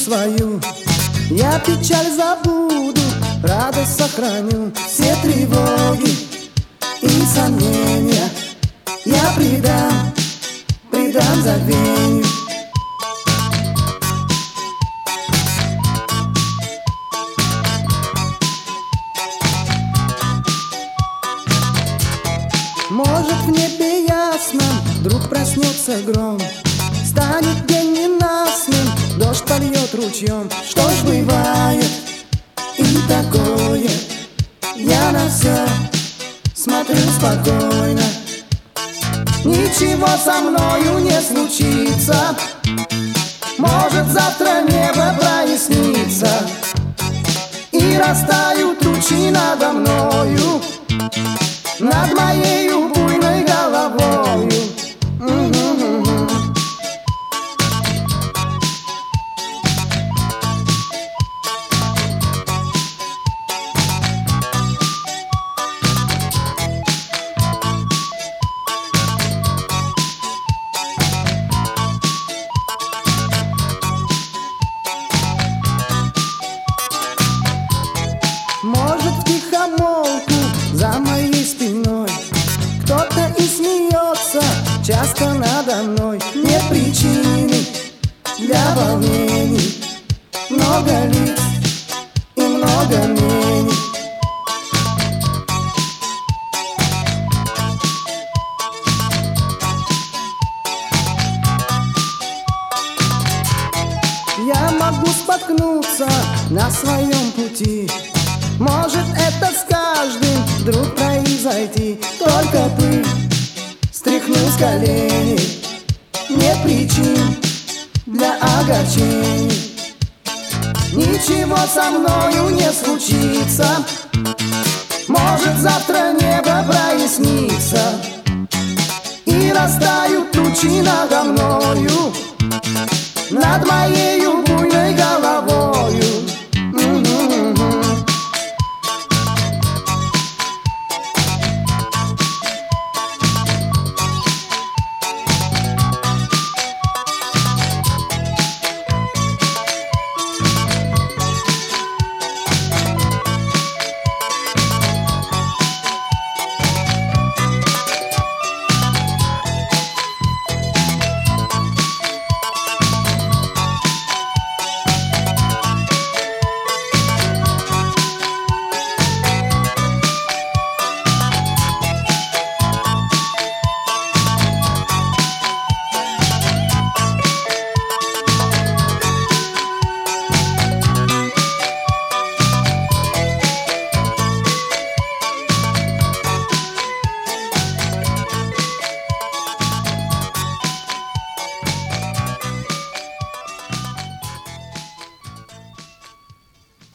свою. Я печаль забуду, радость сохраню. Все тревоги и сомнения я предам забвению. Может, в небе ясном вдруг проснется гром, станет день ненастным, дождь польет ручьем. Что ж бывает и такое, я на все смотрю спокойно. Ничего со мною не случится, может, завтра небо прояснится и растают тучи надо мною, над моею буйной головою. Может, втихомолку за моей спиной кто-то и смеется часто надо мной. Нет причины для волнений, много лиц и много мнений. Я могу споткнуться на своем пути, может, это с каждым вдруг произойти. Только пыль стряхну с коленей, нет причин для огорчений. Ничего со мною не случится, может, завтра небо прояснится и растают тучи надо мною, над моей